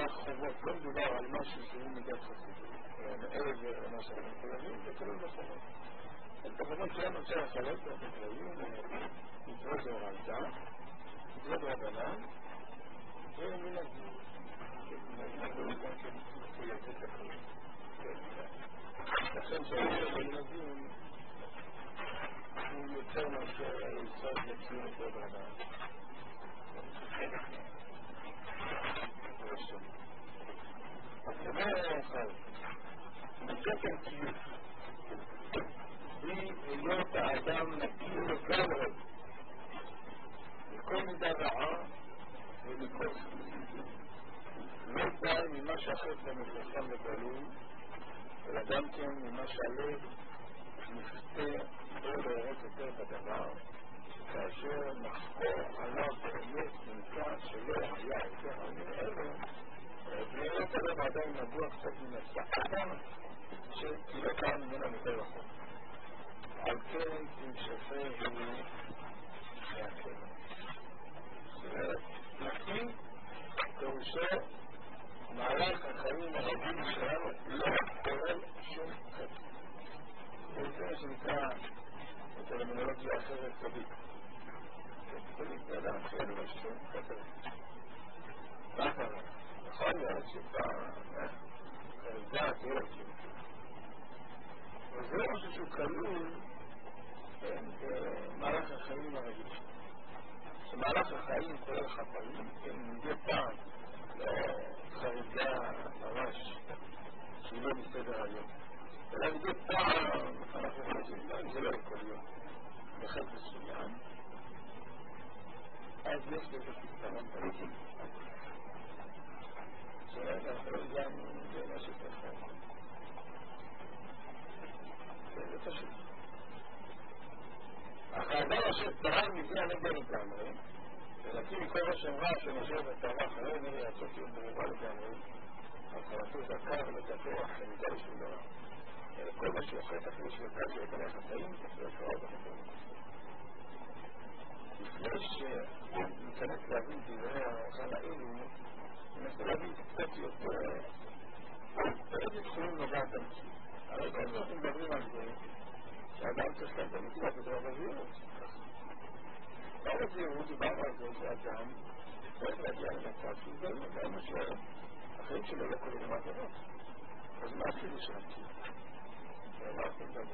חובות, לא מדובר על משהו שהוא מידת חסידות, מעבר למה שאנחנו מחויבים, זה כלול בחובות. את החובות שלנו צריך לחלק באופן כללי, מצוות דאורייתא, מצוות רבנן, ומנהגים. מנהגים גם כן מחויבות לכלול. לכן שהמנהגים הוא יותר מאשר היסוד לקיום מצוות רבנן. אומר אחד, מתוקף קיום היא היות האדם נקי לגמרי מכל מידה רעה ומכל לא די ממה שהחטא מפורסם בגלוי, אלא גם כן ממה שהלב מפתה לא להורות יותר בדבר, כאשר מחקור עליו באמת נמצא שלא היה יותר עניין אלו, בניות הלב עדיין נגוע קצת מן הסעדה כי לא קיים ממנה יותר רחוק. על כן תמשפה הוא מהכלא. זאת אומרת, נקי פירושו מהלך החיים הרבים שלנו לא כולל שום חטא. וזה מה שנקרא בטרמינולוגיה אחרת צדיק. צדיק זה אדם שאין לו שום חטא. מה קרה? יכול להיות שפעם חרדה תהיה כאילו. וזה משהו שהוא כלול במהלך החיים הרגיל. שמהלך החיים כולל חטאים, מדי פעם לא חריגה ממש שהיא לא מסדר היום. אלא מדי פעם אנחנו חושבים, זה לא כל יום. בחטא מסוים, אז יש לזה פתרון פרטי. שאנחנו גם זה משהו ככה. זה פשוט. החרדה אשר תרם מפני הנגע לגמרי, ולקים מכל ראשם רע שנשאר ותרם אחרי נראה יעצות יום ברובה לגמרי, החרדתו זכה ולתפוח למידה לשום דבר. כל מה שיוחד אפילו שיוחד שיוחד החטאים, תפילו קרוב החטאים. לפני שניכנס להבין דברי האחד האלו, ננסה להבין קצת יותר באיזה תחומים נוגעת המציאות. הרי כל זאת מדברים על זה שאדם צריך להם במציאות בדבר הזהירות. דבר הזהירות דיברנו על זה שאדם צריך להגיע למצב שהוא זהיר, זה מה שהחיים שלו לא קוראים למה דבר. אז מה אפילו של המציאות? זה מה אתם מדברים.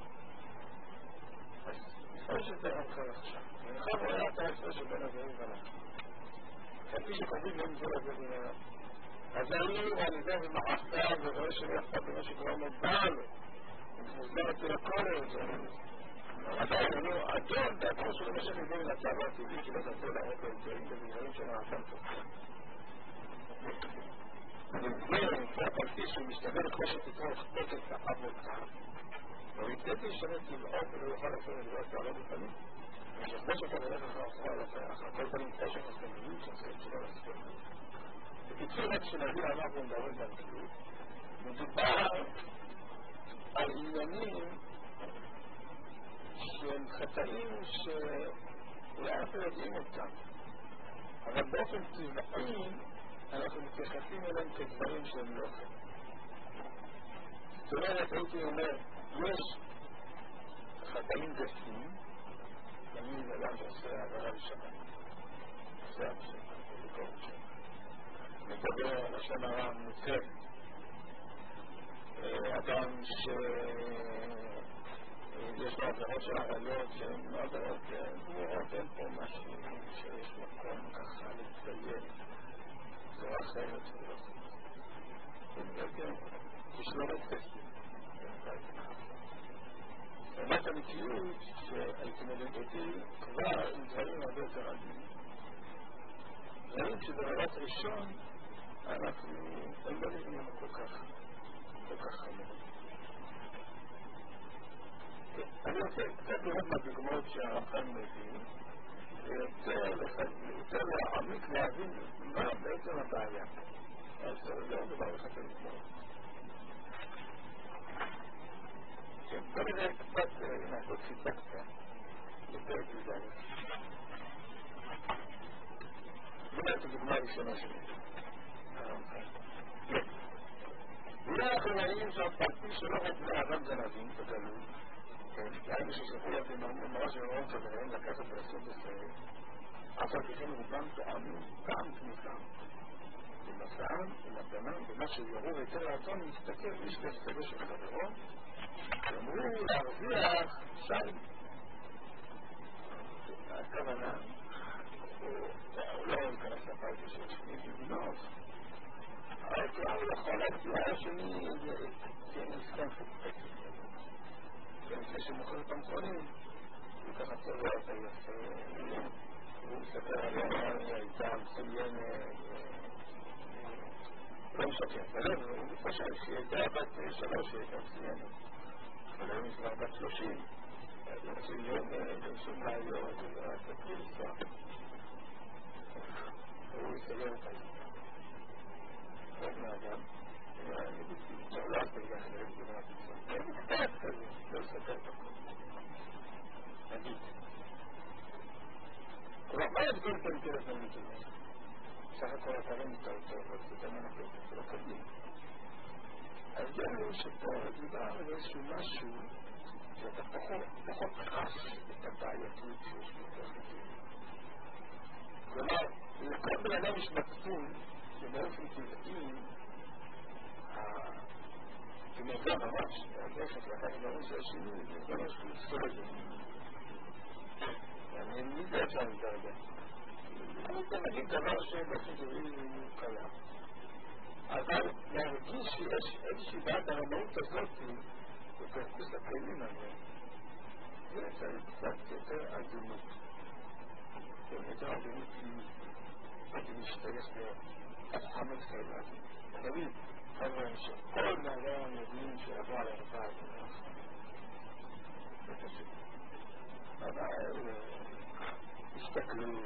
אז לפני שזה אחר עכשיו. ונכון רואה את ההפרש שבין הזהיר והנפשי. כפי שקוראים להם זו לזה הזהיר על ידי ומעפתיו ורואה שלא יחפת במה שכבר מודל ומוסדר אצל הכל עדיין הוא אדון דעתו שלא משך ידי לצבא הטבעי שלא תעשו להראות לאמצעים בדברים של העפת ולזה נמצא פלטי שהוא משתמר כמו שתקרא לחפות את האב וצער ומתקטי ישנה טבעו ולא יוכל לעשות את זה לעלות בפנים ושכבו שאתה נלך אחר כל פנים קשר הסתמרים שעושה את שלא לספר בקיצור רק שנביא אנחנו מדברים במציאות מדובר על עניינים שהם חטאים שאולי אנחנו יודעים אותם אבל באופן טבעי אנחנו מתייחסים אליהם כדברים שהם לא חטאים. זאת אומרת, הייתי אומר, יש חטאים גסים אני אדם שעושה עברה בשבת עושה בשבת וביקור בשבת מדבר על השם הרע מוצא אדם שיש לו עבירות של עריות שהן לא עבירות גמורות אין פה משהו שיש מקום ככה לציין זו אחרת ולא כישלונות קשים רמת המציאות שההתמודדות היא כבר עם דברים הרבה יותר עדינים דברים שברמת ראשון אנחנו לא נראים כל כך חמור אני רוצה קצת לראות מהדוגמאות שהרמח"ל מביא ויותר להעמיק להבין מה בעצם הבעיה אז זה לא דבר אחד לדוגמאות בוא נראה קצת נעשות חיצה קצת לפרק לדעת בוא נראה את הדוגמה הראשונה שלי ואולי אנחנו רואים שהפרטי שלא רק בני אדם גנבים בגלות, כאלה ששלחו להם ממש במרום חבריהם לקחת ולעשות בסרט, אף על פי רובם טעמים גם תמיכה. במסעם, במתנם, במה שיורו היתר רצון להסתכל איש להסתגל של חברו, ואמרו להרוויח שי. הכוונה, הוא לא ייכנס לפרטי של שני בגנוב, אבל כבר הוא יכול להציע השני הסכם פוקפק. לפני שמוכר את המכונים, הוא ככה צבע את היפה, הוא מסתכל עליה, הייתה מסוימת, לא משקר, הוא חושב שהיא הייתה בת 3, שהיא הייתה מסוימת. אבל היום היא כבר בת 30, יוצאים יום, יוצאים בעיות, תתחיל לנסוע. הוא יסתגר אותה. עוד מאדם, לא אסתגר אחרת בגלל זה קצת כזה, לא לסתגר את הכל. נגיד. כלומר, מה ידגול כאן טלפון מתלמד? סך הכל אתה לא נותר טוב, אבל זה גם הנקוד, זה לא קדים. אז גם הוא שפה מדובר באיזשהו משהו שאתה פחות חש את הבעייתיות שיש בתוך זה. כלומר, לכל בן אדם יש מצפון שבאופן טבעי כמובן ממש, הדרך לקחת דברים של השינוי, זה דבר שהוא סורד. אני יודע שאני כרגע. אני נגיד דבר שבאופן טבעי הוא קיים. אבל להרגיש שיש איזושהי בעד הרמאות הזאת בפרקוס הכלים הזה, זה צריך קצת יותר עדינות. יותר עדינות היא משתייך להפחמות כאלה. נגיד, חבר'ה שכל מהגר מבינים שעבר על הרפאה זה פשוט. אבל הסתכלות,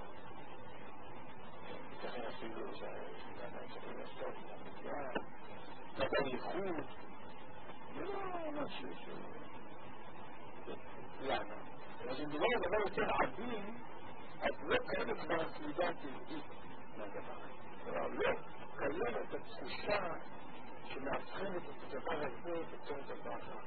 ייתכן אפילו שאדם שצריך לעשות נתן ייחוד, זה לא משהו למה? אבל כשמדובר על דבר יותר עדין, אז לא קיימת כבר הסלידה הטבעית מהדבר. כלומר, לא קיימת התחושה שמאבחנת את הדבר הזה בתור דבר אחר.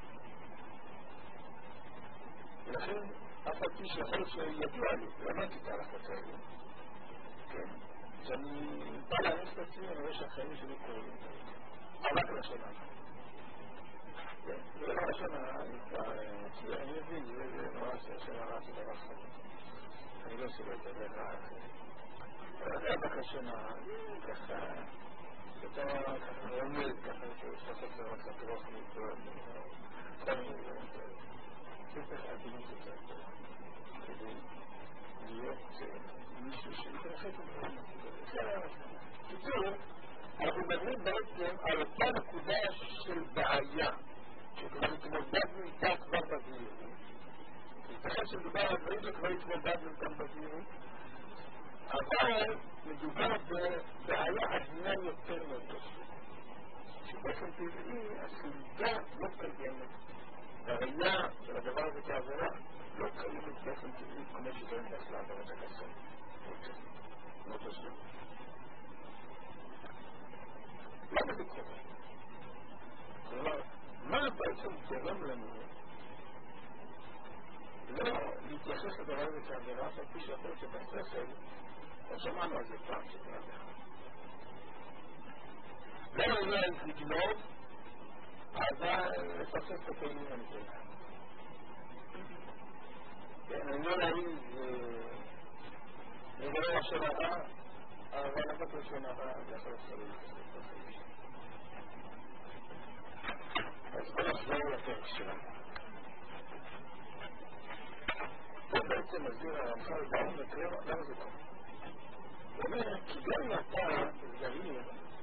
ולכן, אף על פי שיכול שידוע לי, למדתי את ההלכות האלה, כן? שאני בא להניס את עצמי, אני רואה שהחיים שלי קוראים. רק לשנה. כן, זה לא לשנה, אני מבין, זה נורא שהשנה רצי דבר חיים. אני לא סובל את הדבר אחרת. אבל זה בקשנה, ככה, אתה ככה עומד, ככה, שחסת לראות לטרוח מלטות, כל מיני דברים כאלה. צריך עדינות יותר טוב, כדי להיות מישהו שיתרחק לדברים. קיצור, אנחנו מדברים בעצם על אותה נקודה של בעיה, שכבר התמודדנו איתה כבר בזהירות. ייתכן שמדובר על דברים שכבר התמודדנו איתם בזהירות, אבל מדובר בבעיה עדינה יותר מאוד, שבאופן טבעי הסלידה לא קיימת. והראייה של הדבר הזה כעבירה לא קיימת באופן טבעי כמו שדברים דרך לעבירות הקסון. לא תשמע. למה זה קורה? כלומר, מה בעצם גורם לנו לא להתייחס לדבר הזה כעבירה, על פי שיכול להיות שבספר לא שמענו על זה פעם שקרה בכלל. לא יודע לגנוב, אבל לפסס את הכלים הנתונה. אני לא להעיז לגבי לשון הרע, אבל רק לשון הרע זה יכול להיות לפסס. אז בוא נחזור לפרק שלנו. פה בעצם מסביר הרמח"ל בעומק למה זה קורה. הוא אומר, כי גם אתה זהיר,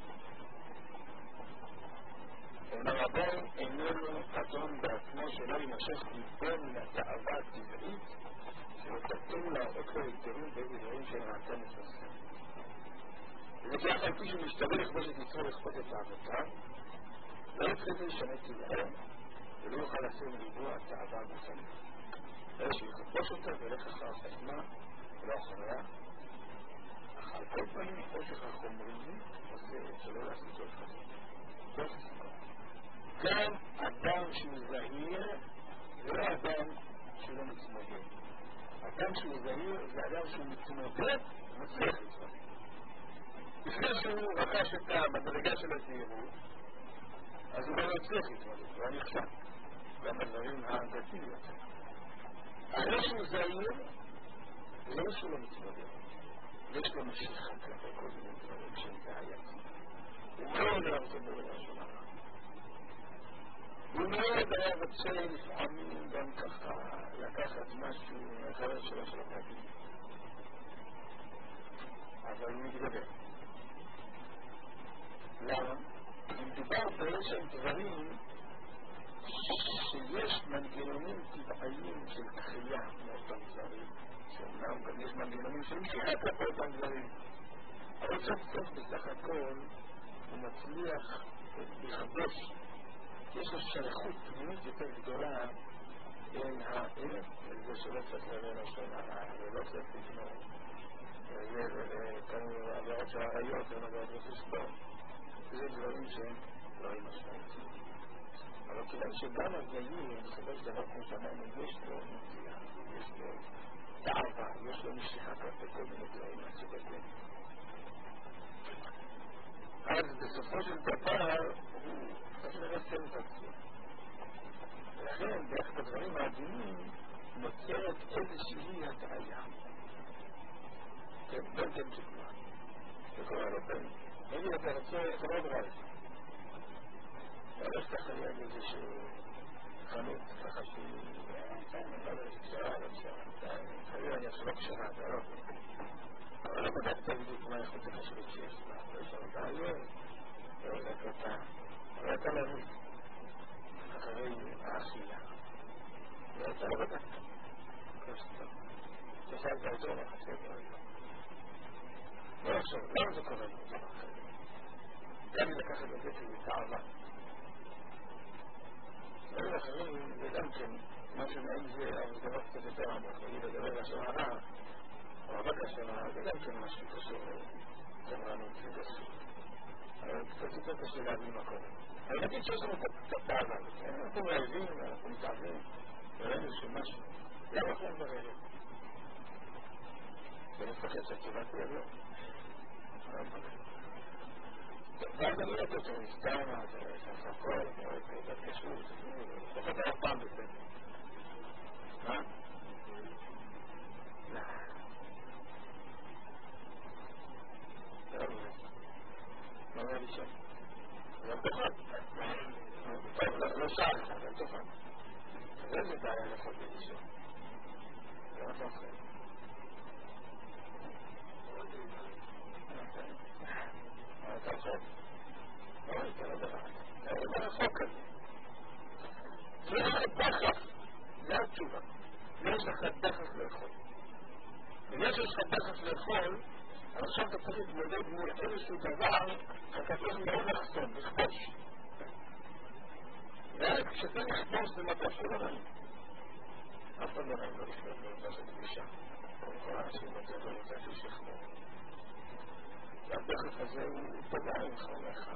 אומר הבן איננו אדון בעצמו שלא יימשך ליבו מן התאווה הטבעית ותתנו להראות לו היתרים באיזה דברים שנעשה מפרסם. וכך על פי שהוא משתווה לכבוש את יצרו לכפות את תאוותיו, לא יצא זה ישנה טבעו ולא יוכל לעשות מליבו התאווה הגופנית. אלא שיכבוש אותה ולך אחר חוכמה ולא אחריה, אך על כל פנים חושך החומרי עושה גם אדם שהוא זהיר זה לא אדם שלא מתמודד. אדם שהוא זהיר זה אדם שהוא מתמודד ומצליח להתמודד. לפני שהוא רכש את המדרגה של הזהירות, אז הוא לא מצליח להתמודד, הוא נכשל. גם בדברים הדתיים יותר. אחרי שהוא זהיר, זה לא שהוא לא מתמודד. יש לו משיכה כלפי כל מיני דברים שהם בעייתיים. הוא מאוד היה רוצה בו למשהו אחר. הוא מאוד היה רוצה לפעמים גם ככה לקחת משהו מהחבר שלו של הפרטים. אבל הוא מתגבר. למה? מדובר באיזשהם דברים שיש מנגנונים טבעיים של תחייה מאותם דברים, שאומנם גם יש מנגנונים של משיכה כלפי אותם דברים, אבל סוף בסך הכל הוא מצליח לכבוש, יש לו שייכות פנימית יותר גדולה אל האמת, אל זה שלא צריך לראה של הרע, ולא צריך לבנות, וכאילו עבירות של הרעיות, ונגעות וחשבון, וזה דברים שהם דברים משמעותיים. אבל כיוון שגם הזהיר, בסופו של דבר, כמו שאמרנו, יש לו נטייה, יש לו תאווה, יש לו משיכה כלפי כל מיני דברים מהסוג הזה. אז בסופו של דבר, הוא צריך לרסן את עצמו. ולכן, באחד הדברים העדינים, נוצרת איזושהי הטעיה. כן, גם כן דוגמה. זה קורה לא פעמים. נגיד, אתה רוצה מאוד רע. הולך ככה ליד איזשהו חנות, ככה שהיא... חלילה אני עכשיו לא קשרה, אתה לא... אבל לא בדקת בדיוק מה יכול להיות חשבית שיש לה. יש לנו בעיות, זה קטן. אבל אתה להבין, אחרי האכילה. ואתה לא בדקת. תשאלת אותו, לא חצי דברים. לא עכשיו, למה זה קורה לי? גם לקחת את זה כתאווה. דברים אחרים, וגם כן, משהו מעין זה, אבל זה לא קצת יותר עמוק, נגיד לדבר לשון הרע, או הבק לשון הרע, זה גם כן משהו קשור לתמרנות וגסות. אבל קצת יותר קשה להבין מה קורה. אני נגיד שיש לנו קצת תאווה, אנחנו רעבים, אנחנו מתאבים, וראינו שמשהו, למה אנחנו ברעבים? זה מפחד שהתשובה תהיה לא. ואז אני לא תוצא מסתמה, זה ספקול, זה קשור, זה חד היה פעם בסדר. מה? לא. זה לא מבין. מה אומר לי שם? זה תוכל. טוב, לא שאלת, זה תוכל. אז איזה בעיה יכול להיות שם? זה לא תוכל. אתה חוק. לא, אתה לא דבר. אתה לא דבר חוק הזה. יש לך דחף. זה התשובה. יש לך דחף לאכול. ויש לך דחף לאכול, אז עכשיו אתה צריך להתמודד מול איזשהו דבר שאתה צריך מאוד לחסום, לכבוש. ואז כשאתה לכבוש זה מטה שלא נעים. אף פעם לא נעים לא לשמור באותה של פגישה. כל האנשים רוצים לא רוצה ששכנוע. והדחף הזה הוא פוגע ממך,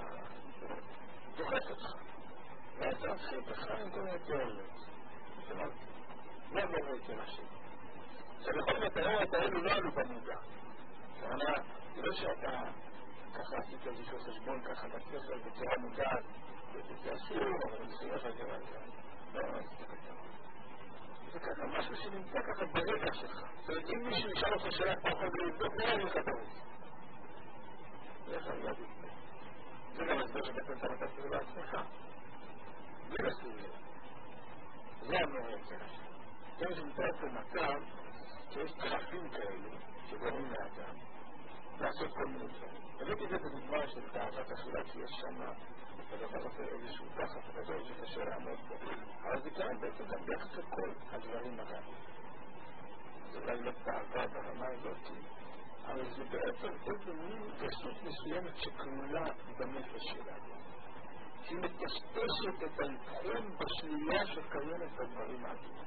דוחק אותך. ואתה מתחיל לך עם כל מיני תיאוריות. לא ראיתי משהו. שבכל מטרות האלו לא עלו במודע. כלומר, זה לא שאתה ככה עשית איזשהו חשבון ככה מצליח בצורה מודעת, זה אסור, אבל אני מסויך על זה ועל זה. לא עשית ככה. זה ככה, משהו שנמצא ככה ברקע שלך. זאת אומרת, אם מישהו ישאל אותך שאלה פחות לבדוק, לא יהיה לך ברקע. איך אני לא אגיד? זה גם הסבר שבעצם אתה מתעסק בעצמך. זה אסור לי. זה המורה אצל השם. זה שנמצא במצב שיש דחפים כאלו שגורמים לאדם לעשות כל מיני דברים. הבאתי את זה בדוגמה של תאוות אכילה שיש שם בדבר הזה איזשהו דחף גדול שקשה לעמוד בו. אבל זה קיים בעצם גם ביחס לכל הדברים הרעים. זה אולי לא תאווה ברמה הזאת, אבל זה בעצם איזו מין גסות מסוימת שכלולה בנפש שלנו. שהיא מטשטשת את האבחון בשלילה שקיימת בדברים האלה.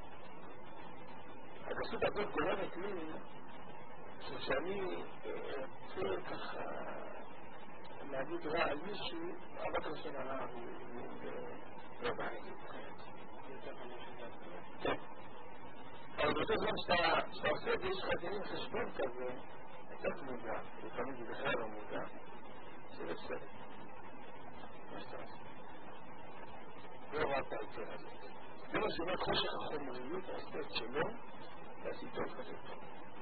הגסות הזאת גורמת לי שכשאני רוצה ככה להגיד רע על מישהו, אבל כשאני הרע הוא לא בעיה. כן. אבל באותו זמן שאתה עושה את זה, יש לך דינים חשבון כזה, קצת מודע, לפעמים זה בכלל לא מודע, שזה בסדר. מה שאתה עושה? לא ראית את זה הזה. זה מה שאומר חושך החומריות, עושה את שלו, ועשיתו כזה טוב.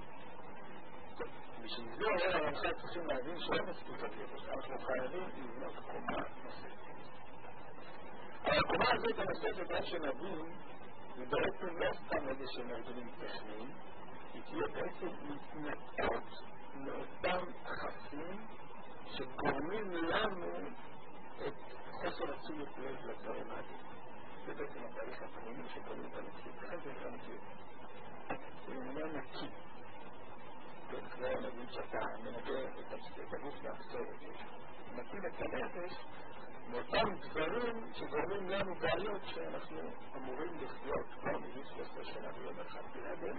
בשביל זה היה הרמח"ל צריכים להבין שלא מספיק הקטש, אנחנו חייבים לבנות קומה נוספת. אבל הקומה הזאת הנוספת, רק שנבין, היא בעצם לא סתם איזה שהם ארגונים טכניים, היא תהיה בעצם להתנקות מאותם חסים שגורמים לנו את חוסר תשומת לב לדברים האלה. זה בעצם התהליך הפנימי שקוראים את המציאות. לכן זה נקרא מציאות. זה נראה נקי. זה נגיד שאתה מנגע את הגוף והפסולת. נקי את הנפש מאותם דברים שגורמים לנו בעיות שאנחנו אמורים לחיות כבר מגיל 13 שנה ביום אחד בלעדיהם.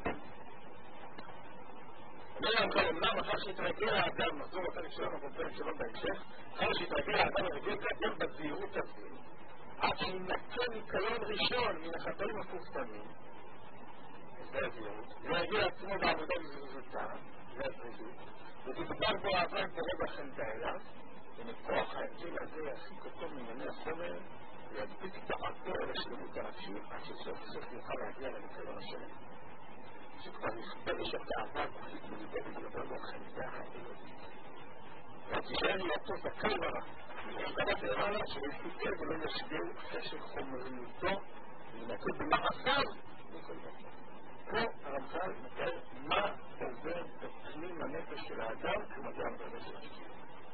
אמנם אחר שהתרגל האדם, נחזור לפרק שלנו בפרק שלנו בהמשך, אחר שהתרגל האדם הרגיל גדול בזהירות הזה, עד שינקה ניקיון ראשון מן החטאים המפורסמים, זה הזהירות, ויגיע עצמו בעבודה בזריזותה, זה הזריזות, ותתגר בו אהבה ברגע חנתה אליו, ומכוח ההבדל הזה יעסיק אותו מענייני החומר, וידביק תחתו לשלמות הנפשית, עד שסוף סוף יוכל להגיע לניקיון השלם. שכבר יכבש את האהבה כוחית מליבו ולדבר לו חנתה האלוהית. ותישאר לידו זכאי ורע. ושתלת למעלה שיסתכל ולא ישגל חשך חומריותו וינקד במעשיו מכל דבר. פה הרמח"ל מתאר מה עובר בפנים הנפש של האדם כמדע המדרש של השקיע.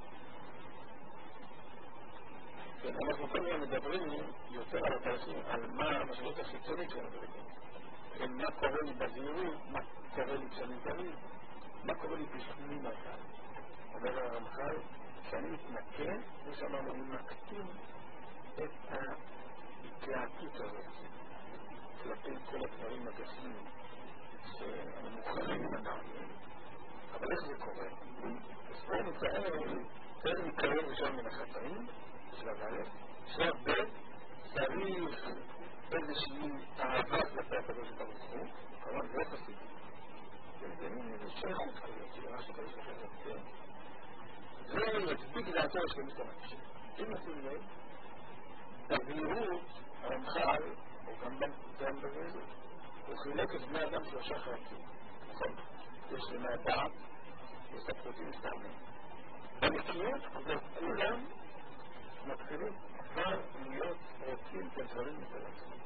אנחנו כל מיני מדברים יותר על התהליכים, על מה המשמעות החיצונית של הדברים. מה קורה לי בזהירות, מה קורה לי כשאני זהיר, מה קורה לי בפנים האדם. אומר הרמח"ל, כשאני מתנקה, כמו שאמרנו, אני מקטין את ההתלהטות הזאת כלפי כל הדברים הגסים שאני מוכרחים לדעת. אבל איך זה קורה? אז פה מתאר צריך ניקיון ראשון מן החטאים, שלב א', שלב ב', צריך איזושהי אהבה כלפי הקדוש ברוך הוא, כמובן זה לא חסידי. זה מין שייכות כזאת, שזה משהו כזה שחזר. זה יצדיק דעתו לשלמות הנפשית. אם נשים לב, בזהירות, הרמח"ל, או גם בזהירות, הוא חילק את בני אדם שלושה חלקים. נכון? יש למה דעת, יש ספרותים מסתעמים. בנקיות, כבר כולם מתחילים כבר להיות רוצים את הדברים מצד עצמם.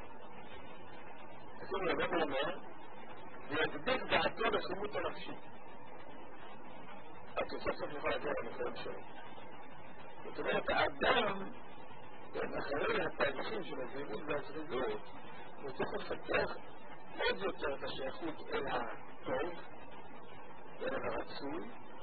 תשימו לב, הוא אומר, זה יצדיק דעתו לשלמות הנפשית. עד שסוף סוף יכול להגיע לניסיון שלו. זאת אומרת, האדם, אחרי התהליכים של הזהירות והזריזות, הוא צריך לפתח עוד יותר את השייכות אל הטוב, אל הרצוי,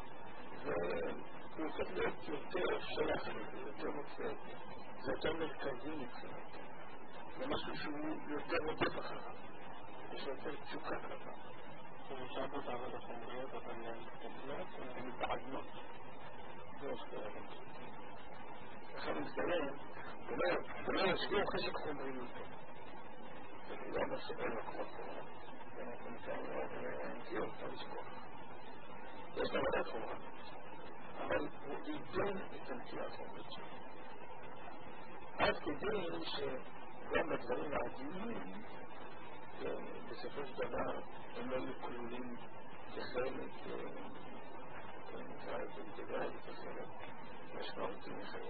והוא הופך להיות יותר שייך לזה, יותר מוצאת, זה יותר מרכזי מבחינת. זה משהו שהוא יותר רודף אחריו, יש יותר תשוקה כלפיו. אפשר פה תעבוד החומריות, אבל הן מתקפלות, הן מתעגנות. זה מה שקורה גם. עכשיו מסתיים, זה לא ישגור חשק חומריות. זה לא אומר שאין לו כבר חומר. אנחנו ניתן להנקיות, לא לשכוח. יש לה מדעת חומרה. אבל הוא ייתן את הנקייה החומרית שלו. עד כדי שגם בדברים העדינים, בסופו של דבר, הם לא יהיו כלולים כחלק, נקרא את זה אינטגרלי כחלק, משמעותי מחייו.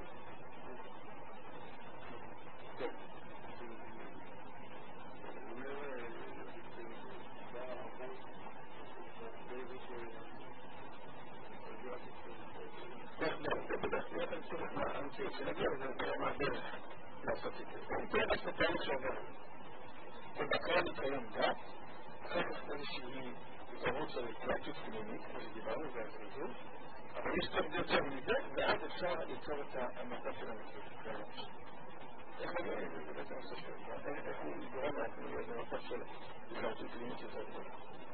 כן. המציאות שנגיע לזה ברמה דרך לעשות את זה. אני תראה רק לתהליך שעובר. ובקרה ניקיון דת, אחר כך איזושהי התערבות של התלהטות פנימית, כמו שדיברנו, זה הזריזות, אבל יש טוב יותר מזה, ואז אפשר ליצור את המצב של המציאות. איך מגיע לזה? זה בעצם עושה שלו. איך הוא גורם לעצמי לאיזה מצב של התלהטות פנימית יותר גדולה.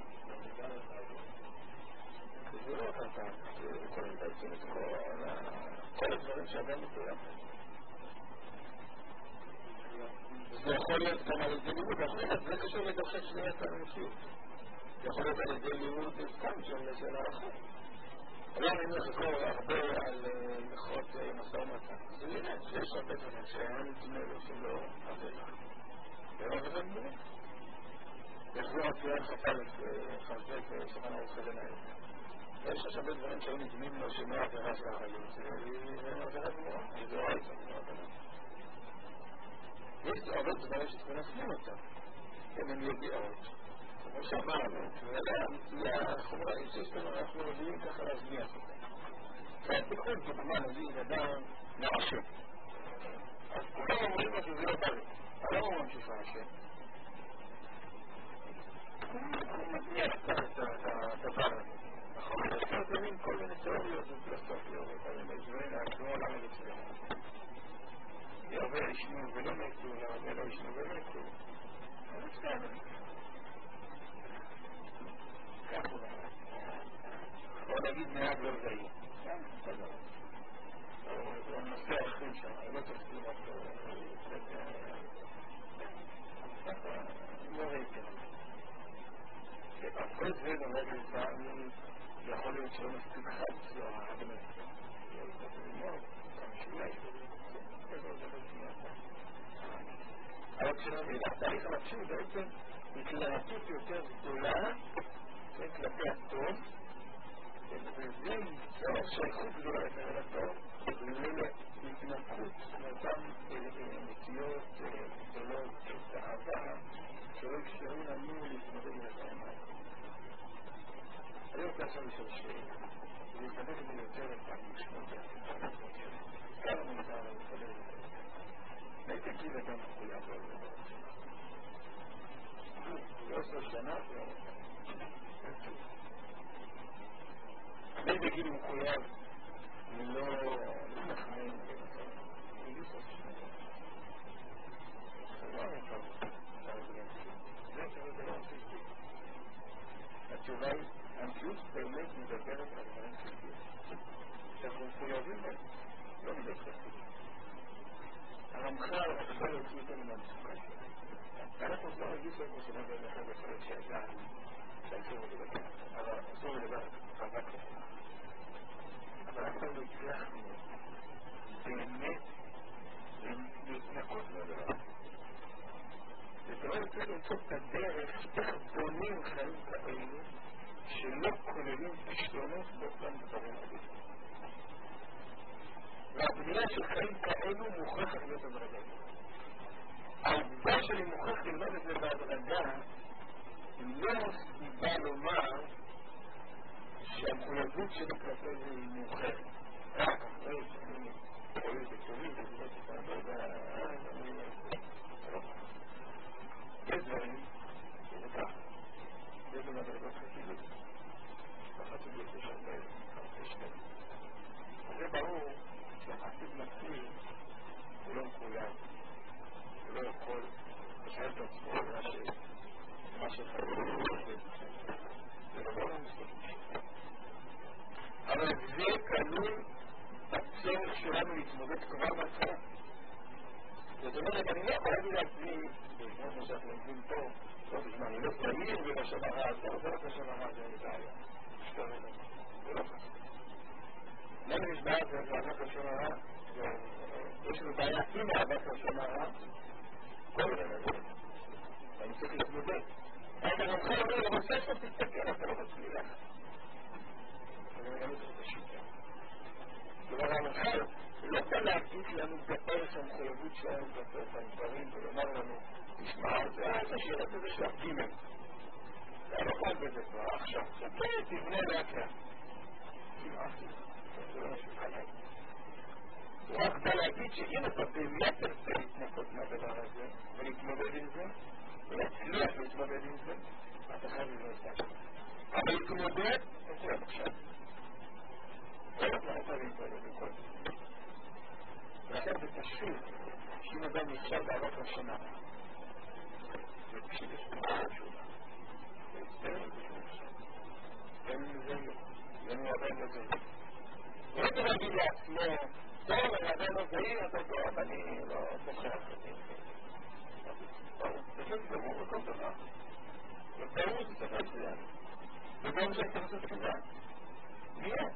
זה לא אתה, זה כל הדברים שאדם מתאר. זה יכול להיות גם על ידי לימוד אחרת, זה קשור לדוחק שניית האנושיות. יכול להיות על ידי לימוד סתם של הערכות. לא אני מחזור הרבה על לחות משא ומתן. זה נראה שיש הרבה דברים שהם נתמלו שלא עבודה. ולא זה מובן. יחזור הציון חצה לחזק שכן הרוסה לנהל. יש יש הרבה דברים שהיו נדמים לו שמי העבירה של החיות. זה עבירה גמורה. זה לא הייתה גמורה. יש הרבה דברים שצריכים להפנים אותם. הם ידיעות. כמו שאמרנו, והחומרה אינסטנו אנחנו מביאים ככה להזניח אותם. כן, בכל דוגמה נביא אדם מעשה. אז כולם אומרים לו שזה לא בריא. אבל לא ממשיך לעשה. הוא מזניח את הדבר הזה. נכון, יש כזמים כל מיני תיאוריות ופילוסופיות, אבל מזוהים כמו עולם הרצויה. ירבה ישנו ולא מתו, ירבה לא ישנו ומתו. אבל בסדר. כך הוא אומר. בוא נגיד מעט לא זהים. כן, בסדר. הוא נושא אחרים שם, לא תפסים אותו. לא ראיתי. כל זה נולד לפעמים יכול להיות שלא מספיק חד שלו ההגנת. אבל כשהתהליך המקשיב בעצם התלהטות יותר גדולה כלפי הטוב, וזה ייצור שייכות גדולה יותר לטוב, להתנקות מאותן נטיות גדולות תאווה שלא אפשרו לנו להתמודד עם הדברים האלה. אני רוצה עכשיו לשאול שאלה, ולהתמודד את זה יותר לפעמים לשמות כמה מותר לנו להתמודד את זה. הייתי כאילו אדם מחויב לו לא 10 שנה אני בגיל מחויב ולא נחמים בגיל 10 שנה זה לא המקום זה לא עשיתי התשובה היא המציאות באמת מדברת על דברים שלי שאנחנו מחויבים בהם לא מדברת הרמח"ל רצה להוציא אותנו מהמצוקה שלנו. אנחנו לא נרגיש לנו שנדבר לכם בפרק שעדיין שאסור לדבר. אבל אסור לדבר חזק לכם. אבל אנחנו לא הצלחנו באמת להתנקות מהדבר. ודבר צריך למצוא את הדרך איך בונים חיים כאלו שלא כוללים כישלונות באותם דברים האלה. והבנייה של חיים כאלו מוכרחת להיות הדרגה. העובדה שאני מוכרח ללמוד את זה בהדרגה לא סיבה לומר שהמחויבות שלי כלפי זה היא מאוחרת. רק אחרי שאני רואה את זה טובים וזה תתעבר יש דברים שזה ככה. זה במדרגות חסידות. בחסידות יש הרבה שנים. זה ברור שהחסיד מקציב הוא לא מחויב, הוא לא יכול לשאול את עצמו מה שחייב זה לא מספיק. אבל זה כלול בצורך שלנו להתמודד כבר בהתחלה. זאת אומרת, אני לא יכול להגיד לעצמי, כמו שאנחנו לומדים פה, לא תשמע, אני לא צעיר ולשם הרע, זה לא לשם הרע, זה בעיה. זה לא חסר. למה יש בעיה זה אהבת לשון הרע? יש לנו בעיה עם אהבת לשון הרע כל מיני דברים. אני צריך להתמודד. אתה רמח"ל אומר למעשה שאתה תסתכל, אתה לא תצליח. אני לא צריך את השיטה. כלומר הרמח"ל לא בא להגיד לנו בערך המחויבות שלנו כלפי הדברים ולומר לנו תשמע, זה השאלה הזה של הגימל. אתה לא חייב בזה כבר עכשיו. כן, תבנה לאט לאט. כמעט. זה לא משהו חלק. הוא רק בא להגיד שאם אתה באמת תרצה להתנקות מהדבר הזה ולהתמודד עם זה ולהצליח להתמודד עם זה אתה חייב לבנות את זה. אבל להתמודד אתה חייב עכשיו. כל הזמן אתה להתמודד עם כל זה. ולכן זה פשוט שאם אדם נכשל באהבת השנה זה פשוט יש פה פשוט זה אין לזה אין עדיין לזה לא צריך להגיד לעצמו טוב, אני עדיין לא זהיר, אתה טוב, אני לא בוחר שופט גמור בכל דבר. בטעות זה צריך להצליח. וגם זה צריך לעשות כזה. מיד.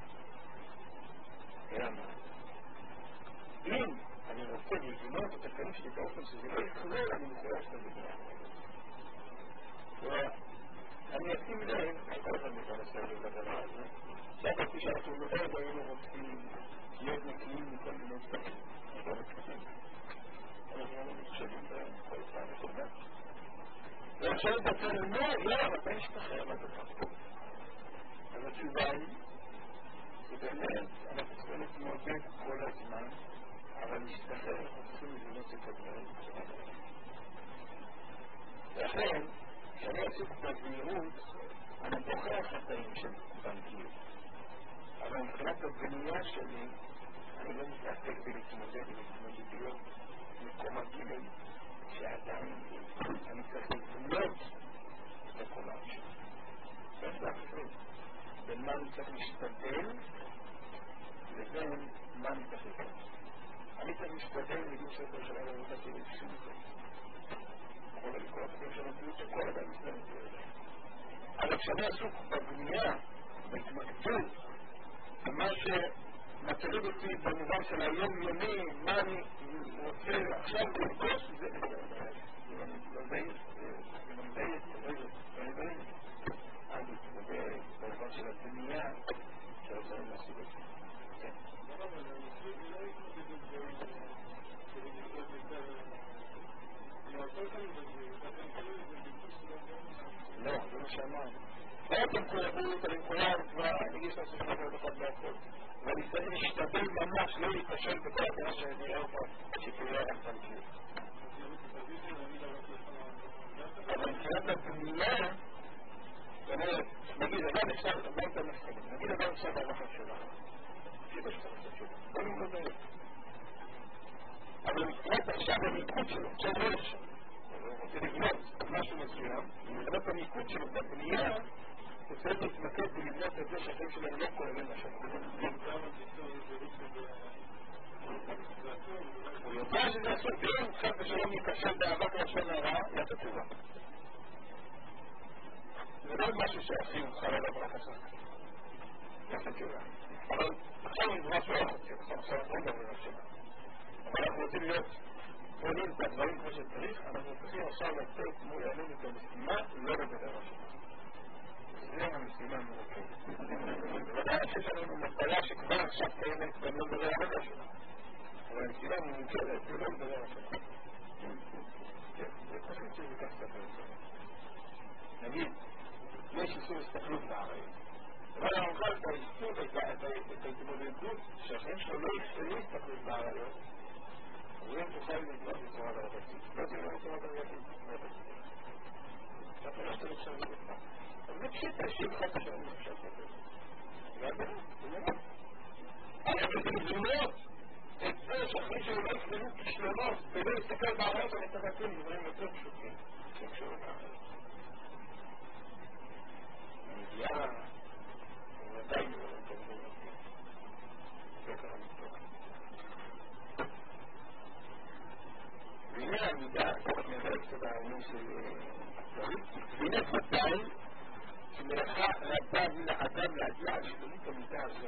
למה? אם אני רוצה לבנות את החיים שלי באופן שזה לא יכלול, אני מחויב שאתה בגלל. אני אשים לב, כל אחד מתנסה לדבר הזה, שאתה כפי שאנחנו מאוד היינו רוצים להיות נקיים מכל מיני דברים. לא מתקיים. אנחנו לא מתחשבים בכל פעם וקודמת. ועכשיו בצל לא, אתה משתחרר לדבר. אז התשובה היא, שבאמת אנחנו צריכים להתמודד כל הזמן, אבל להשתחרר אנחנו צריכים לבנות את הדברים. לכן, כשאני עסוק בזהירות, אני בוחר חטאים של בנקיות. אבל מבחינת הבנייה שלי, אני לא מתעסק בלהתמודד עם התמודדויות מקומות כאילו שעדיין אני צריך לבנות לקומה שלי. צריך להפריד בין מה אני צריך להשתדל לבין מה אני צריך לבנות. אני צריך להשתדל לבין ספר של העבודה שלי בשביל זה. כל הלקוח הזה של הבריאות שכל אדם מסתכל את זה. אבל כשאני עסוק בבנייה, בהתמקדות, במה שמטריד אותי במובן של היום-יומי, מה אני רוצה עכשיו לרכוש, זה אני מתמודד במובן של הבנייה של הדברים מהסוג הזה. כן. לא, זה לא שאמרנו. עוד המקורבות, אני מקורב כבר, אני אגיש לעשות דבר אחד בהכל. ואני צריך להשתדל ממש לא להתפשל בכל הדעה שאני אראה אותה שתהיה רק בנקיות. אבל מבחינת הבנייה, נגיד, אדם אפשר, מה אתה מסכים? נגיד אדם אפשר בהלכה שלך. שידע שאתה עושה שלך. בוא נמודד. אבל מבחינת עכשיו המיקוד שלו, עכשיו לא אפשר. הוא רוצה לבנות משהו מסוים, מבחינת המיקוד שלו בבנייה, הוא צריך להתמקד ולבנות את זה שהחיים שלהם לא כוללים לשם. הוא יודע שזה עשו דין, חד ושלום יקשר באהבת לשון הרע, יעשה תשובה. זה לא משהו שעושים חל עליו רק עשה. יעשה תשובה. אבל עכשיו נדרש לא לעשות תשובה, עכשיו עוד דבר לשם. אבל אנחנו רוצים להיות פונים את הדברים כמו שצריך, אנחנו צריכים עכשיו לצאת מול העלים את המשימה, לא לדבר השם. זה המשימה המורכבת. ודאי שיש לנו מטלה שכבר עכשיו קיימת גם לא לדבר הרבה שלנו. אבל המשימה מורכבת, זה לא לדבר השם. זה פשוט שזה כך ספר את נגיד, יש איסור הסתכלות בערבים. אבל המחל את האיסור את ההתמודדות שהחיים שלו לא הסתכלות בערבים. ואם תוכל לבנות בצורה דרגתית. לא תהיה בצורה דרגתית. אתה לא שאתה עכשיו לבנות. אבל זה פשוט תשאיר לך את השאלה עכשיו לבנות. ועדה, זה לא. אבל זה לבנות את זה שאחרי שהוא לא יפלנו כשלונות ולא יסתכל בערב ומתבטאים דברים יותר פשוטים שקשורים בערב. מגיעה ודאי לא תגבור אותי. זה קרה מתוק. והנה המידה, אני אראה קצת העניין של והנה ודאי שמלאכה רבה מן האדם להגיע על שלמות המידה הזאת.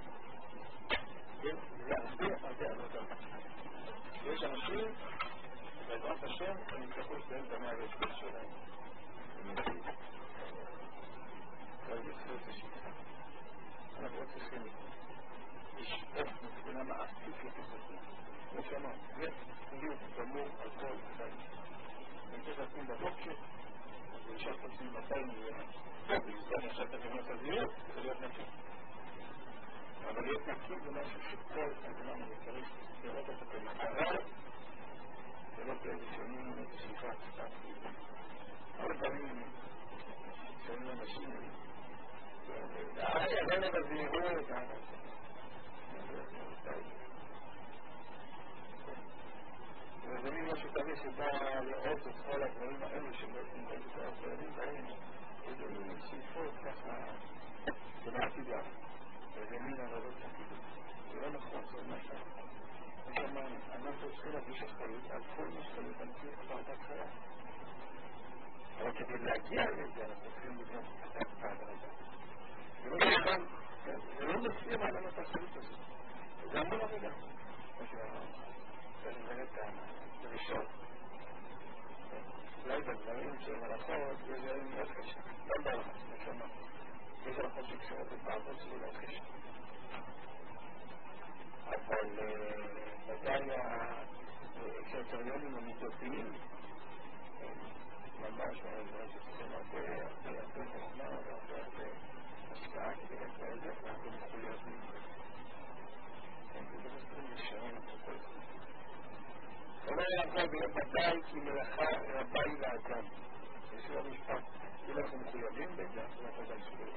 זה הרבה עבודה. יש אנשים, בעזרת השם, הם יצטרכו לסיים את המאה והשביל שלהם. אבל זה צריך לשיטה. אנחנו לא צריכים לשאוף מבחינה מעשית לכספים. כמו שאמר, זה להיות גמור על כל חיים. אני צריך לשים בבוקר, אז אפשר לשים 200 מיליון. טוב, אני עכשיו תבין את הזהירות, זה להיות נקי. אבל להיות נקי זה משהו שכל הזמן אני צריך לראות אותו כמטרה, ולא כאיזשהו שאיפה קצת. הרבה פעמים שונים אנשים, עדיין בזהירות, וזה מין משהו כזה שבא לראות את כל הדברים האלה שבעצם כל כך הדברים בהם, וזה מין שאיפות ככה, זה בעתיד יחד. וזה מין עבודות עתידות. זה לא נכון, זה מה שאנחנו. אנחנו צריכים להגיש אחריות על כל מה שקורה במציאות כבר בהתחלה. אבל כדי להגיע לזה אנחנו צריכים לבנות את האדם. זה לא מציע האדם את האחריות הזאת. זה המון עבודה. זה באמת הראשון. אולי בדברים של הלכות יש דברים מאוד קשים. לא בהלכות, נשמה. יש הלכות שקשורות לבעבוד שלי מאוד קשים. אבל ודאי הקריטריונים המידתיים ממש שצריכים הרבה חוכמה והרבה השקעה כדי לקרוא את זה והרבה מחויבים. זה בסדר לשעון את הכל. אומר יעקב ודאי כי מלאכה רבה היא לאדם. יש לו משפט, אם אנחנו מחויבים בזה, אנחנו גם זכויות.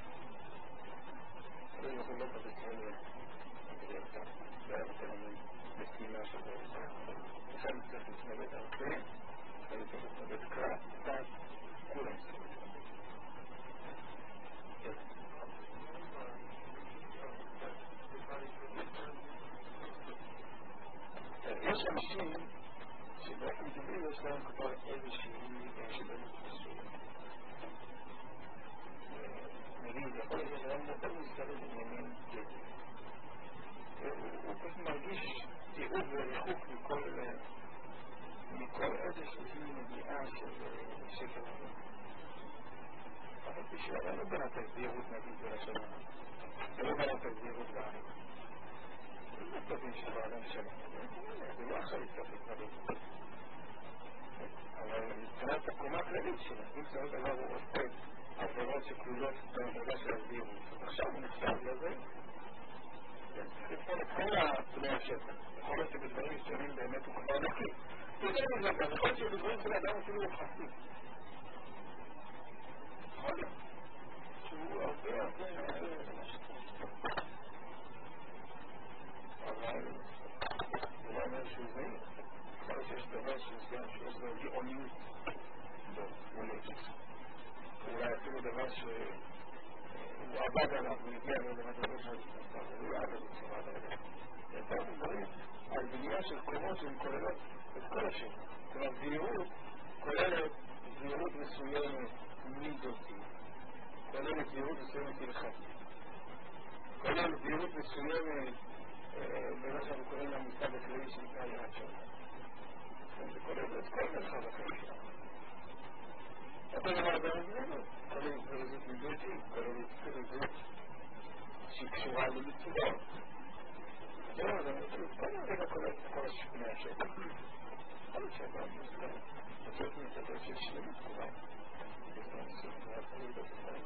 אנחנו לא בבצעוניה. זה היה בתלמים בסמינה של זה. עכשיו צריך להתמודד הרבה, צריך להתמודד קרב, קצת, כולם זכויות. יש אנשים שבאופן טבעי יש להם כבר איזושהי שבאמת מסוים. נגיד, יכול להיות שאדם מאוד מסתכל בעניינים גדול. הוא פשוט מרגיש תיעוד וריחוק מכל איזושהי נגיעה של שקל הזה. אבל בשביל לא בנת הזהירות נגיד בלשון. זה לא בנת הזהירות בארץ. זה לא טובים של האדם שלנו. זה לא עכשיו יצטרך להתמודד. אבל מבחינת הקומה הכללית שלה, אם זה דבר הוא עושה עבירות שכלולות במדרגה של הזהירות. עכשיו הוא נחשב לזה. צריך לבחון את כל הפני השטח. יכול להיות שבדברים מסוימים באמת הוא כבר נקי. יותר מזה, אבל יכול להיות שבדברים של האדם אפילו הוא חסי. יכול להיות שהוא הרבה אבל הוא לא אומר שהוא זהיר. יכול להיות שיש דבר שיש לו גאוניות במולדת. אולי אפילו דבר שהוא עבד עליו והגיע לדבר של הוא לא עבד בצורה עבד. יותר דברים על בנייה של קומות שהן כוללות את כל השם. כלומר, זהירות כוללת זהירות מסוימת מידותית. כוללת זהירות מסוימת הלכתית. כוללת זהירות מסוימת במה שאנחנו קוראים למושג הכללי שנקרא יראת שמיים. זה כולל את כל מרחב החיים שלנו. אותו דבר גם זהירות. כולל זהירות מידותית, כולל זהירות שקשורה למצוות. זהו, זה מצוות. כל רגע כולל את כל השפני השטח. כל השטח מוסגר. מצוות מצוות של שלמות כולם. זה מצוות מהפריד את הדברים.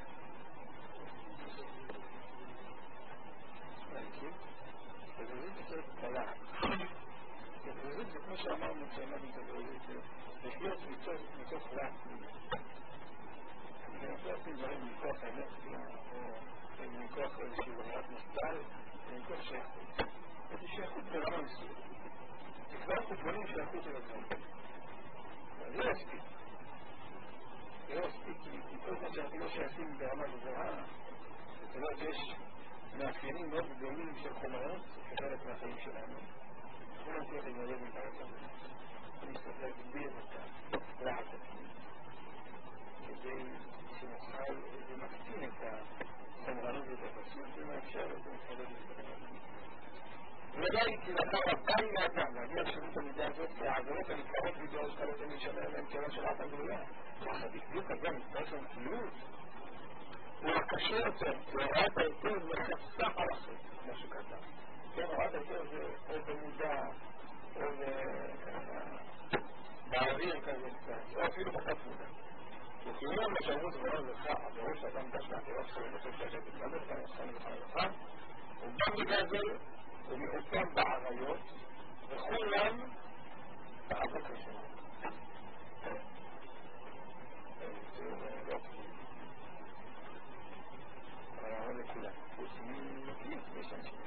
התגזית קצת קלה. התגזית זה כמו שאמרנו כשאמרנו את התגזית, זה לחיות מתוך רעפים. זה נפלטים דברים מכוח האנרציה, או מכוח איזושהי בריאת מסתל, ומכוח שייכות. איזו שייכות ברמה מסוימת. כבר אנחנו בונים שייכות אל הדברים. זה לא יספיק. זה לא יספיק, כי כל מה שאנחנו לא שייכים ברמה גבוהה, זאת אומרת שיש מאפיינים מאוד גדולים של חומרות כחלק מהחיים שלנו. אנחנו לא נצליח להתמודד עם בעיות הזה. אני צריך להגביר את הרעש עצמי. כדי שנוכל ומקטין את הסמרנות ואת הפסות ומאפשר את להתמודד עם דברים עצמי. ודאי כי לאחר הבאי לאדם, להגיע לשירות המידה הזאת, כי העבירות הנקראות בידור שקלות הם להישמר להם כיוון של רעת הגלויה. יחד בדיוק הזה מסתכל של מציאות. הוא הקשה יותר, כי הוראת היותר מחסך על החיים, כמו שכתב. כן, הוראת היותר זה או במודע, או באוויר כזה קצת, או אפילו בחת מודע. וכאילו המשמעות ולא לך, עבירות שאדם דש לעבירות שלו בסוף שהשת התמדת, כאן ישכן לך לך, וגם בגלל זה הוא מעופם בעריות, וכולם בעבוד קשה. אבל לכולם, חוץ מנקיים, יש אנשים.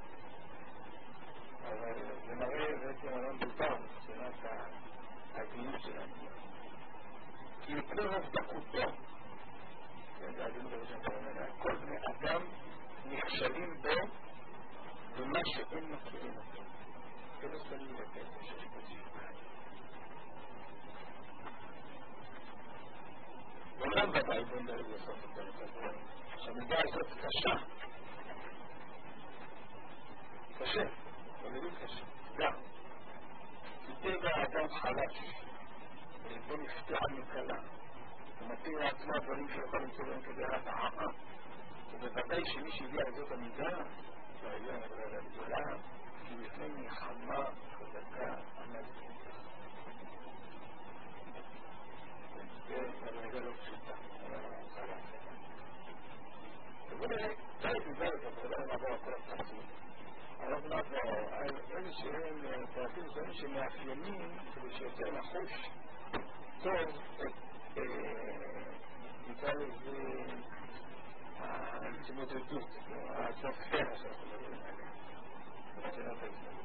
אבל זה מראה בעצם עולם דובר מבחינת ההגנות שלנו. כי כל הבדקותו, זה ההגנות הראשון שלנו, כל בני אדם נכשלים בו במה שאין מכירים אותו. זה לא שמים לתת שיש פה ציפיים. וגם ודאי בן דרך לעשות את הדברים. שהמידה הזאת קשה. קשה. ולא קשה. גם. טבע האדם חלש. ולבוא נפתח מקלה. ומתאים לעצמו הדברים שיכול למצוא להם כדי הרתעה. ובוודאי שמי שהגיע לזאת המידה, לא היה נגרר לגדולה, כי לפני מלחמה חזקה עמדת. זה הרגע לא פשוטה, חלש. ובואו די דיבר את הדבר נעבור כל הפרטים. הרב נעבור על אלה שהם פרטים זרים שמאפיינים כדי שיותר נחוש טוב את נקרא לזה ההתמודדות, האטמוספירה שאנחנו מדברים עליה. מבחינת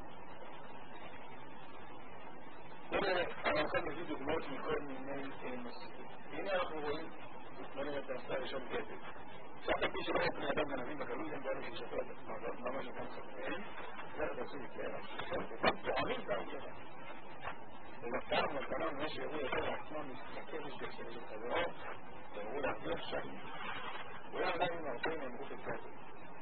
ההתמודדות. אני יכול להביא דוגמאות מכל מיני נושאים. הנה אנחנו רואים את הנושא הראשון גדל. שאף על פי שלא יהיה בני אדם גנבים בגלות, הם באלה שישפר את עצמם, ממש גם חברים, זה רצו לקרוא, וגם תואמים גם ככה. ובפעם ובפעם מה שיראו יותר לעצמם מסתכל בשביל של חברות, ואמרו להרוויח שנים. ואולי עדיין הרבה נאמרו בגדול.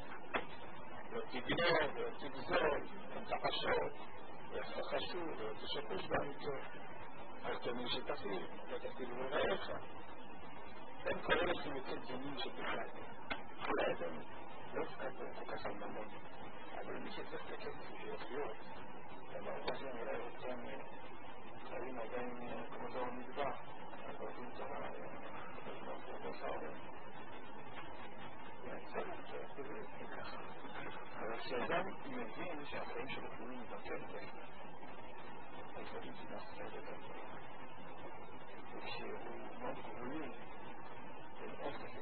ותגנוב, ותגזול, ותחשות, ותחשו, ותשקוש באמיתות. אז תאמין שתפיל, ותפיל ורעיך. הם קוראים לכם יותר דברים שבכלל. אולי אתם לא פקדו כל כך על ממון, אבל מי שצריך את הכסף בשביל לחיות, המערכה שלהם אולי רוצים חיים עדיין כמו זו המדבר, אנחנו רוצים צרה, אנחנו חרם. זה ככה. אבל כשאדם מבין שהחיים שלו תלויים לבקר בהם, היחדים שנסתר את הדברים. וכשהוא מאוד גבולי, זה מאוד חשוב.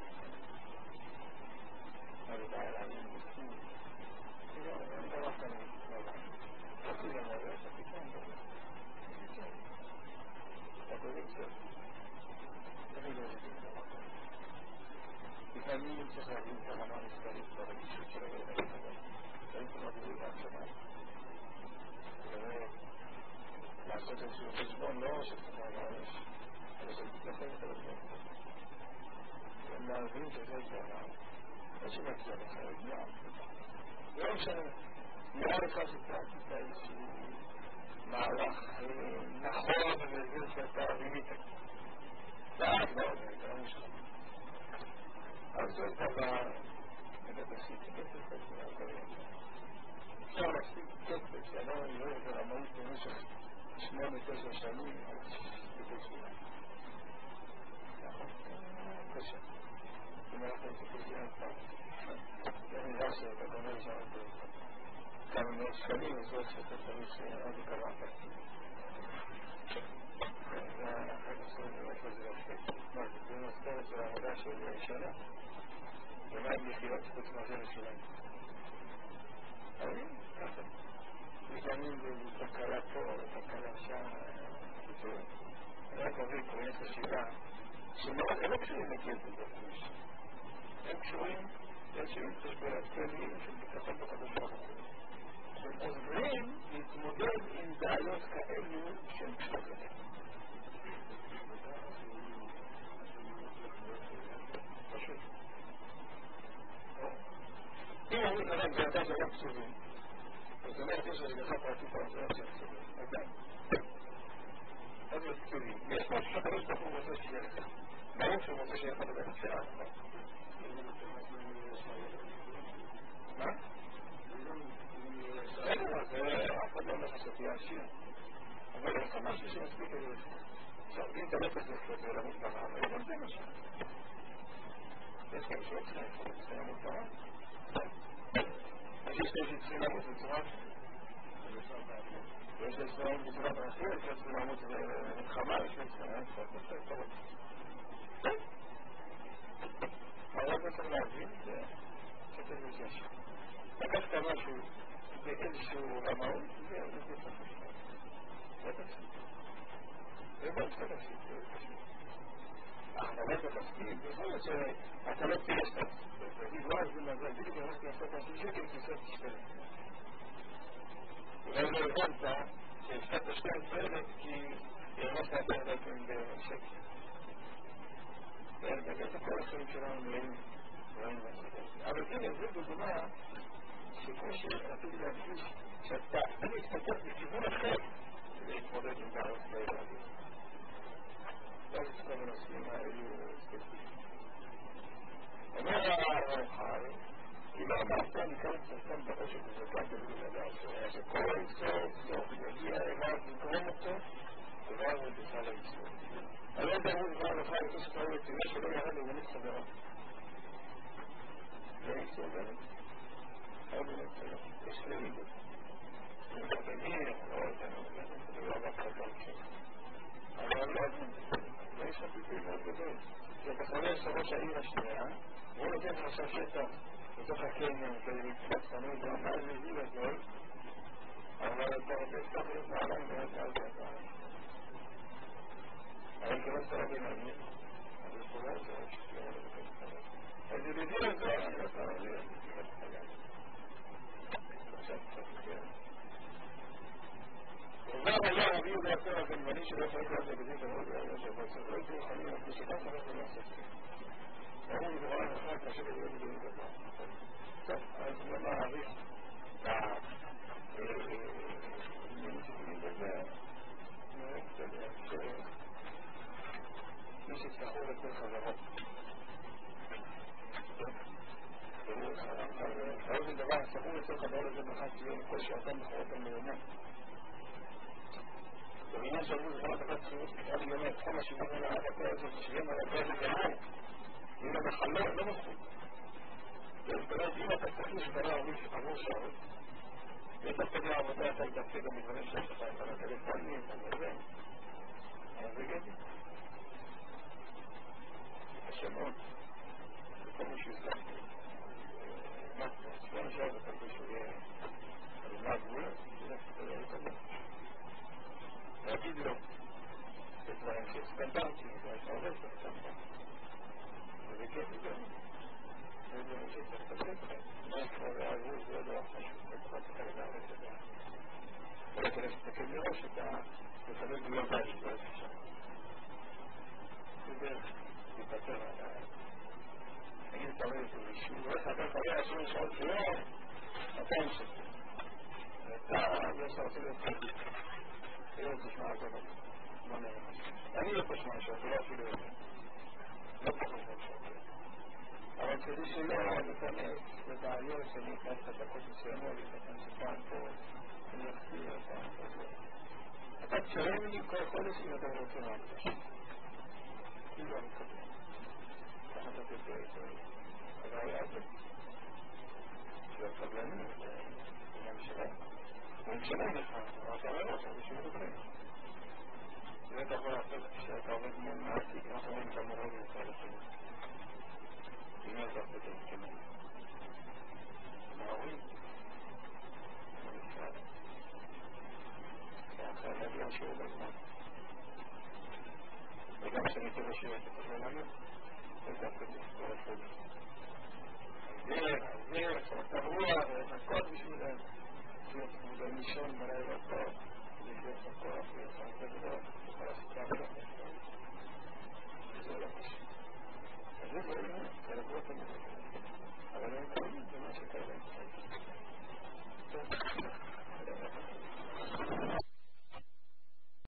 אבל בעיה להבין בסים, אני לא רק אני רציתי גם להראה את הפתרון בזה. אתה קוראים קצת. אני לא יודעת את זה. לפעמים צריך להבין את הרמה המספרית ברגישות של הגדול הזה. דברים כמו גבוהים להקשבה. לעשות איזשהו חשבון לא שצריך להרש, אבל שתתנחם את הדברים. להבין שזה דבר. לא שמגיע לך רגיעה. לא משנה. נראה לך שתעשית איזשהו מהלך נכון וזה שאתה רימית. ואז לא, זה לא מושלם. אז זה דבר, ובתעשית כסף, אפשר להפסיק כסף, שאדם לא יוכל למות במשך 8-9 שנים, אז בקושי. קשה. אם אנחנו נצטרפים פעם, זה נראה שאתה קונה שם כמה מאות שקלים, אז עוד שאתה צריך עוד יקרה פרטים. זה אחת עשרים איפה זה יפה. מה, זה נוספרת של העבודה של שנה? ומה עם יחידות חוץ מהזה לשוליים? אבל ככה. לפעמים זה תקלה פה, תקלה שם, אני רק אוהב קוראים חשיבה, הם לא קשורים לכסף בפרוש. הם קשורים לאיזשהם חשבונות כלליים של ביטחון בקדוש ברוך הוא. הם עוזרים להתמודד עם בעיות כאלו שהן קשורות לכם. פשוט. אם אומרים לכם שאתה שלא קשורים, זאת אומרת יש השגחה פרטית על זה שהם קשורים. עדיין. אז זה קשורים. יש משהו שהקדוש ברוך הוא רוצה שיהיה לכם. ברור שהוא רוצה שיהיה לך לדעת שעה. מה? זה אף אחד לא אומר לך שתהיה עשיר. אבל יש לך משהו שמספיק את זה. עכשיו, אם אתה לא צריך לחיות ולמות ברעב, אבל גם זה משהו. יש כאלה שלא צריכים למות ברעב. יש כאלה שצריכים למות בצורה יש כאלה שצריכים למות בצורה ברחיר, יש כאלה שצריכים למות במלחמה, יש כאלה שצריכים למות אבל לא צריך להבין, זה כתב לזה. לקחת משהו באיזשהו רמאות, זה צריך לשמוע. זה תפסיד. זה לא צריך להפסיד, זה פשוט. אתה לא צריך להפסיד, בכל זאת שאתה לא תהיה שאתה תגיד, לא, זה מזל, בדיוק הלכתי לעשות משהו שקל, תעשה תשתלם. אולי לא הבנת שהפסדת 12,000 כי הלכת 10,000 בשקל. ובאמת כל החיים שלנו נראים מהסדר. אבל כן, זה דוגמה שכמו שרציתי להדגיש, שאתה מתפתח בכיוון אחר כדי להתמודד עם בעיות כאלה. אז כל הנושאים האלו ספציפיים. אומר הרמח"ל, כי לא אמרת אני כאן סרטן בראש ובזקה בגלל שכל סוף יגיע אליו לגרום אותו דבר הוא בכלל היצור. אני לא יודע הוא כבר לך את זה שקראו לצילה שלא ירד לבנית חברה. זה היצור באמת? עוד לא נצטרך. יש לידה. אני מבין, אני לא עבד חתם שם. אבל לא עבד. ויש לך פיפי מאוד גדול. כי אתה חולש לראש העיר השנייה, והוא נותן לך עכשיו שטח בתוך הקניון כדי להתפוץ לנו, ואמר מביא לגול, אבל אתה רוצה לפתח את נעליים ואת נעליים. אבל כלא שרה בינני, אז הוא קורא את זה, אז זה בדיוק את זה, אני לא שרה בינני, עכשיו קצת, וגם היה רבי יהודה יותר הגנבני שלא חלק לזה בדין תמוד והיום שבוצע, לא הייתי רוחני, אבל שגם חלק לעשות. והוא מדבר על אחד כאשר להיות בדין תמוד. טוב, אז לא מעריך בעניינים שתמיד בזה, מי שצטרכו לכל חברות. עוד דבר, צטרכו לכל חברות לזה בחד ציון, כל שעתם בחורות המאומן. ובעניין שאומרו לחלת אחת ציונות כתב יומת, כמה שבעים על העבודה הזאת, שבעים על העבודה הזאת גמור. אם המחלות לא מפחיד. זאת אומרת, אם אתה צריך לשברה עבור שעות, ואתה תגיד לעבודה, אתה ידפק גם מדברים שיש לך, אתה נתלת פעמים, אתה מבין. אז זה גדי. השמות, זה כל מי שהזכרתי. מה? ספון שעות, אתה תשובה, אבל מה הגבולה? זה לא לקבל. להגיד לו, זה דברים שסטנדרטי, זה שעובד בסטנדרט. וזה כיף זה. זה דברים שצריך לתת. מה כבר העבור זה לא חשוב, זה כבר צריך לדעת את זה. אבל כדי שתסתכל מראש, אתה תקבל גבולות בית, לא אפשר. זה דרך להיפטר על ה... נגיד אתה רואה את זה מישהו, ואיך אתה קורא 20 שעות ביום, 200 שקל. ואתה, יש לך רוצה להיות חלק. לא תשמע את זה. אני לא תשמע שעות, לא אפילו את זה. לא פחות שעות. אבל כדי שלא ניכנס לבעיות שאני אכנס את הדקות מסוימות, אני שפעם פה, אני אחזיר פעם פה. אתה תשלם לי כל חודש אם אתה רוצה להקדש. כאילו אני מקבל. ככה אתה תתאר את זה. הבעיה הזאת. שהקבלנים, זה עניין שלהם. הוא משלם לך, אבל אתה רואה אותה, זה שום דברים. זה אתה יכול לעשות כשאתה עובד מול מעסיק, אנחנו רואים את המורה במשרד החינוך. אם אתה עושה את ההסכמים. מההורים. במשרד. אתה חייב להגיע שיעור בזמן. וגם כשאני תראה שיעור, אתה צריך ללמד. זה דווקא כל החודש. הזר, עכשיו אתה רוח, לחכות בשבילם. להיות לישון בלילה